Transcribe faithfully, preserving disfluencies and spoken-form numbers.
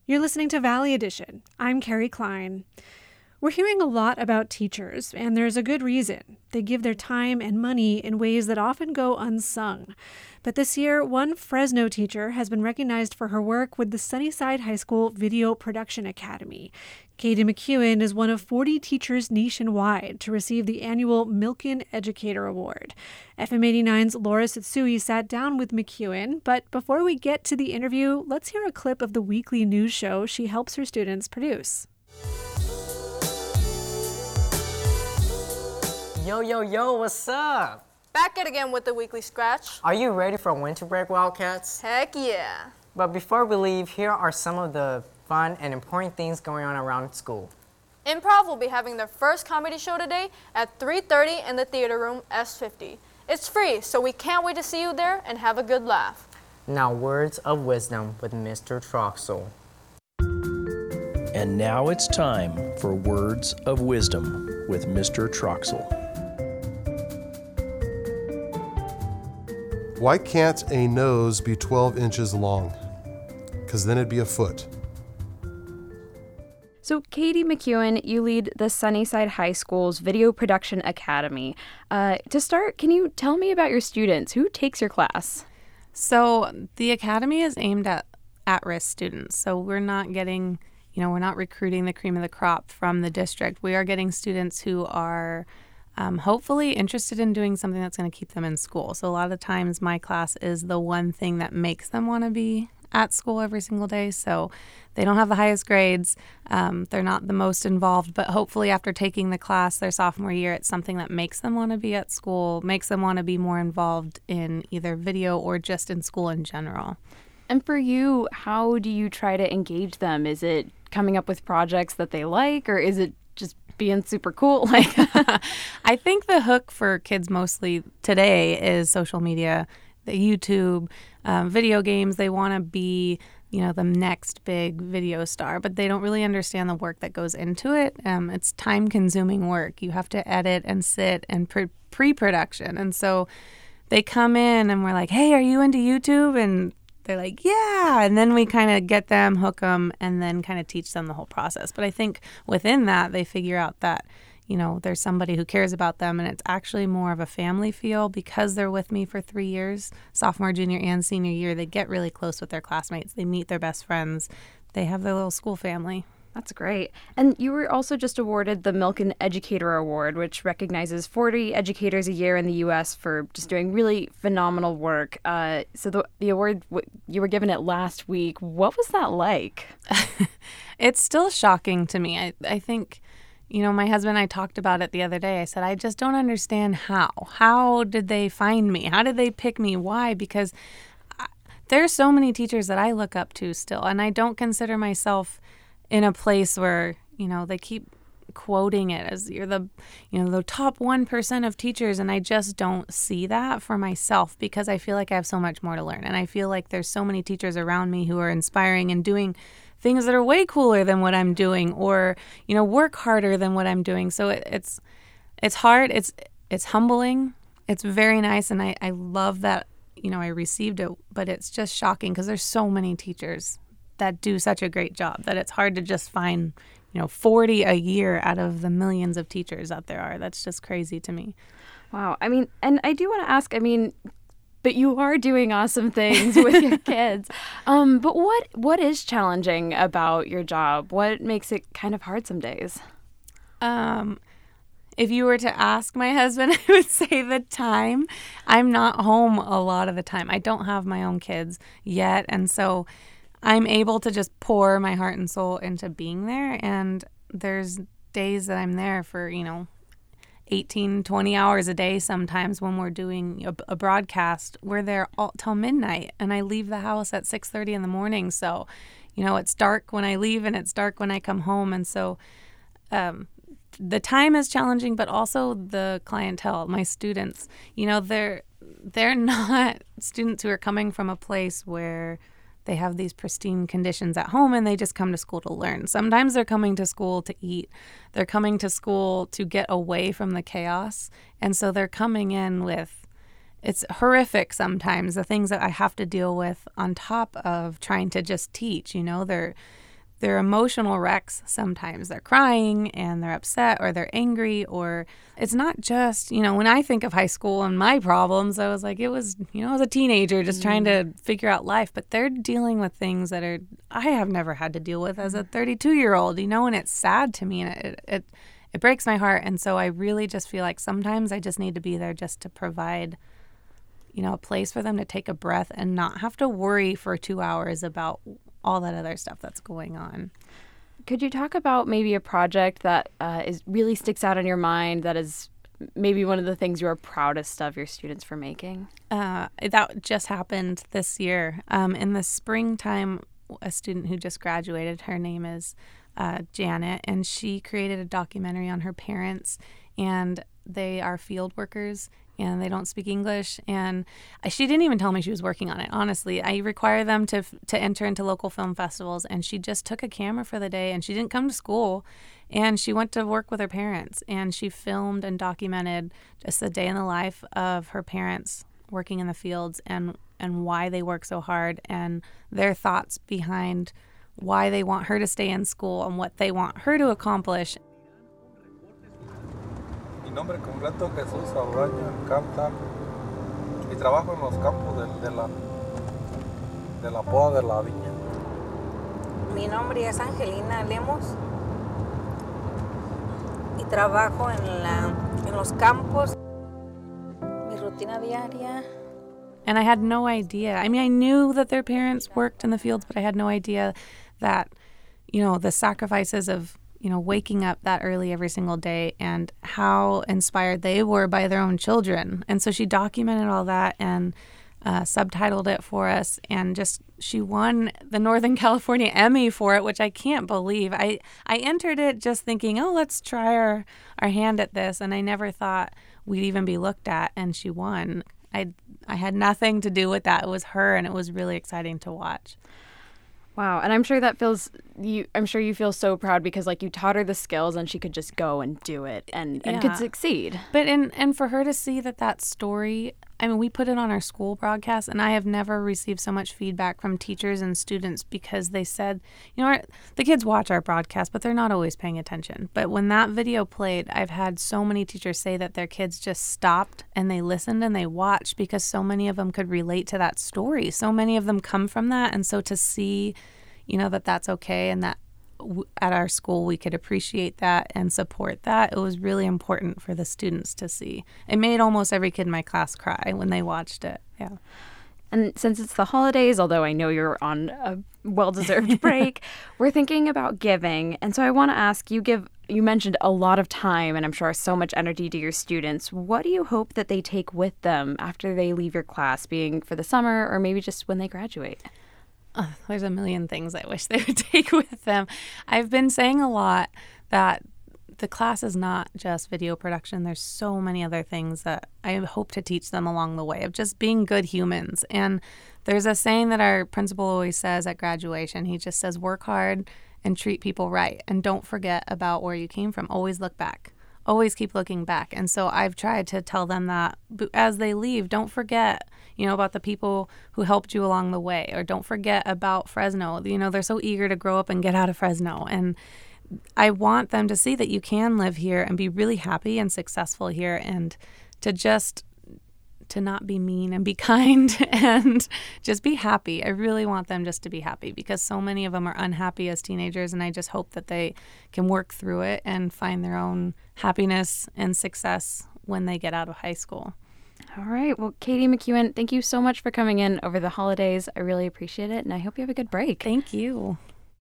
You're listening to Valley Edition. I'm Carrie Klein. We're hearing a lot about teachers, and there's a good reason. They give their time and money in ways that often go unsung. But this year, one Fresno teacher has been recognized for her work with the Sunnyside High School Video Production Academy. Katie McEwen is one of forty teachers nationwide to receive the annual Milken Educator Award. F M eighty-nine's Laura Setsui sat down with McEwen, but before we get to the interview, let's hear a clip of the weekly news show she helps her students produce. Yo, yo, yo, what's up? Back at it again with the weekly scratch. Are you ready for winter break, Wildcats? Heck yeah. But before we leave, here are some of the fun and important things going on around school. Improv will be having their first comedy show today at three thirty in the theater room S fifty. It's free, so we can't wait to see you there and have a good laugh. Now, words of wisdom with Mister Troxel. And now it's time for Words of Wisdom with Mister Troxel. Why can't a nose be twelve inches long? Because then it'd be a foot. So, Katie McEwen, you lead the Sunnyside High School's Video Production Academy. Uh, to start, can you tell me about your students? Who takes your class? So, the academy is aimed at at-risk students. So, we're not getting, you know, we're not recruiting the cream of the crop from the district. We are getting students who are um, hopefully interested in doing something that's going to keep them in school. So, a lot of times my class is the one thing that makes them want to be at school every single day. So they don't have the highest grades. Um, they're not the most involved, but hopefully after taking the class their sophomore year, it's something that makes them want to be at school, makes them want to be more involved in either video or just in school in general. And for you, how do you try to engage them? Is it coming up with projects that they like, or is it just being super cool? Like, I think the hook for kids mostly today is social media, the YouTube, um, video games. They want to be, you know, the next big video star, but they don't really understand the work that goes into it. Um, it's time-consuming work. You have to edit and sit and pre- pre-production. And so they come in and we're like, hey, are you into YouTube? And they're like, yeah. And then we kind of get them, hook them, and then kind of teach them the whole process. But I think within that, they figure out that, you know, there's somebody who cares about them, and it's actually more of a family feel because they're with me for three years, sophomore, junior, and senior year. They get really close with their classmates. They meet their best friends. They have their little school family. That's great. And you were also just awarded the Milken Educator Award, which recognizes forty educators a year in the U S for just doing really phenomenal work. Uh, so the, the award, you were given it last week. What was that like? It's still shocking to me. I, I think... You know, my husband and I talked about it the other day. I said, I just don't understand how. How did they find me? How did they pick me? Why? Because I, there are so many teachers that I look up to still, and I don't consider myself in a place where, you know, they keep quoting it as you're the, you know, the top one percent of teachers, and I just don't see that for myself because I feel like I have so much more to learn, and I feel like there's so many teachers around me who are inspiring and doing things that are way cooler than what I'm doing, or, you know, work harder than what I'm doing. So it, it's it's hard. It's it's humbling. It's very nice. And I, I love that, you know, I received it. But it's just shocking because there's so many teachers that do such a great job that it's hard to just find, you know, forty a year out of the millions of teachers that there are. That's just crazy to me. Wow. I mean, and I do want to ask, I mean, but you are doing awesome things with your kids. Um, but what what is challenging about your job? What makes it kind of hard some days? Um, if you were to ask my husband, I would say the time. I'm not home a lot of the time. I don't have my own kids yet. And so I'm able to just pour my heart and soul into being there. And there's days that I'm there for, you know, eighteen, twenty hours a day sometimes when we're doing a, a broadcast. We're there all till midnight, and I leave the house at six thirty in the morning. So, you know, it's dark when I leave and it's dark when I come home. And so um, the time is challenging, but also the clientele, my students, you know, they're they're not students who are coming from a place where they have these pristine conditions at home and they just come to school to learn. Sometimes they're coming to school to eat. They're coming to school to get away from the chaos. And so they're coming in with, it's horrific sometimes, the things that I have to deal with on top of trying to just teach. You know, they're they're emotional wrecks sometimes. They're crying and they're upset or they're angry, or it's not just, you know, when I think of high school and my problems, I was like, it was, you know, I was a teenager just mm-hmm. trying to figure out life, but they're dealing with things that are, I have never had to deal with as a thirty-two-year-old, you know, and it's sad to me and it, it, it breaks my heart. And so I really just feel like sometimes I just need to be there just to provide, you know, a place for them to take a breath and not have to worry for two hours about all that other stuff that's going on. Could you talk about maybe a project that uh, is really sticks out in your mind that is maybe one of the things you're proudest of your students for making? Uh, that just happened this year. Um, in the springtime, a student who just graduated, her name is uh, Janet, and she created a documentary on her parents, and they are field workers and they don't speak English. And she didn't even tell me she was working on it, honestly. I require them to to enter into local film festivals, and she just took a camera for the day, and she didn't come to school, and she went to work with her parents, and she filmed and documented just a day in the life of her parents working in the fields and, and why they work so hard and their thoughts behind why they want her to stay in school and what they want her to accomplish. Nombre completo Jesús Auraño Alcántara y trabajo en los campos de, de la de la poda de la viña. Mi nombre es Angelina Lemos y trabajo en la en los campos. Mi rutina diaria. And I had no idea. I mean, I knew that their parents worked in the fields, but I had no idea that, you know, the sacrifices of, you know, waking up that early every single day and how inspired they were by their own children. And so she documented all that and uh, subtitled it for us. And just, she won the Northern California Emmy for it, which I can't believe. I, I entered it just thinking, oh, let's try our, our hand at this. And I never thought we'd even be looked at. And she won. I, I had nothing to do with that. It was her, and it was really exciting to watch. Wow. And I'm sure that feels you I'm sure you feel so proud because like you taught her the skills and she could just go and do it and, and yeah. could succeed. But and and for her to see that that story, I mean, we put it on our school broadcast, and I have never received so much feedback from teachers and students because they said, you know, our, the kids watch our broadcast, but they're not always paying attention. But when that video played, I've had so many teachers say that their kids just stopped and they listened and they watched because so many of them could relate to that story. So many of them come from that. And so to see, you know, that that's okay and that w- at our school we could appreciate that and support that, it was really important for the students to see. It made almost every kid in my class cry when they watched it. Yeah. And since it's the holidays, although I know you're on a well-deserved break, we're thinking about giving. And so I want to ask, you give you mentioned a lot of time and I'm sure so much energy to your students. What do you hope that they take with them after they leave your class, being for the summer or maybe just when they graduate? Oh, there's a million things I wish they would take with them. I've been saying a lot that the class is not just video production. There's so many other things that I hope to teach them along the way of just being good humans. And there's a saying that our principal always says at graduation. He just says, work hard and treat people right. And don't forget about where you came from. Always look back. Always keep looking back. And so I've tried to tell them that as they leave, don't forget, you know, about the people who helped you along the way, or don't forget about Fresno. You know, they're so eager to grow up and get out of Fresno. And I want them to see that you can live here and be really happy and successful here, and to just to not be mean and be kind and just be happy. I really want them just to be happy because so many of them are unhappy as teenagers, and I just hope that they can work through it and find their own happiness and success when they get out of high school. All right. Well, Katie McEwen, thank you so much for coming in over the holidays. I really appreciate it, and I hope you have a good break. Thank you.